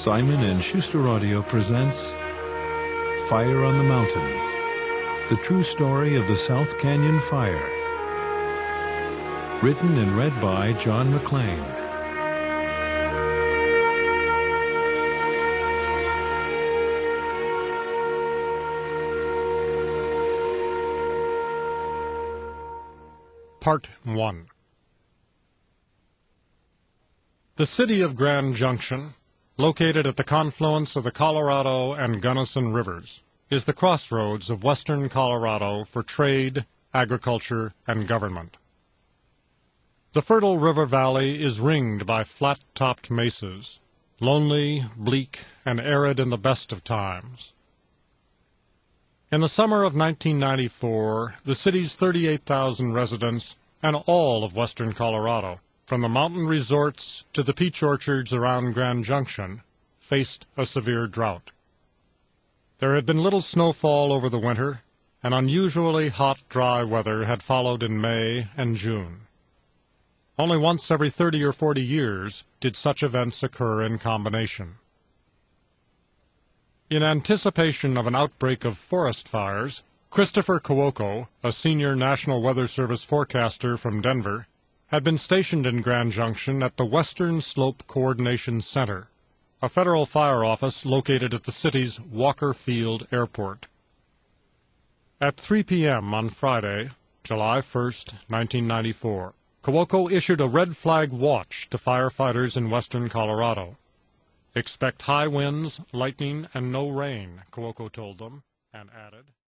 Simon & Schuster Audio presents Fire on the Mountain, the true story of the South Canyon Fire. Written and read by John McLean. Part 1. The city of Grand Junction, located at the confluence of the Colorado and Gunnison Rivers, is the crossroads of western Colorado for trade, agriculture, and government. The fertile river valley is ringed by flat-topped mesas, lonely, bleak, and arid in the best of times. In the summer of 1994, the city's 38,000 residents and all of western Colorado, from the mountain resorts to the peach orchards around Grand Junction, faced a severe drought. There had been little snowfall over the winter, and unusually hot, dry weather had followed in May and June. Only once every 30 or 40 years did such events occur in combination. In anticipation of an outbreak of forest fires, Christopher Cuoco, a senior National Weather Service forecaster from Denver, had been stationed in Grand Junction at the Western Slope Coordination Center, a federal fire office located at the city's Walker Field Airport. At 3 p.m. on Friday, July 1st, 1994, Cuoco issued a red flag watch to firefighters in western Colorado. "Expect high winds, lightning, and no rain," Cuoco told them, and added,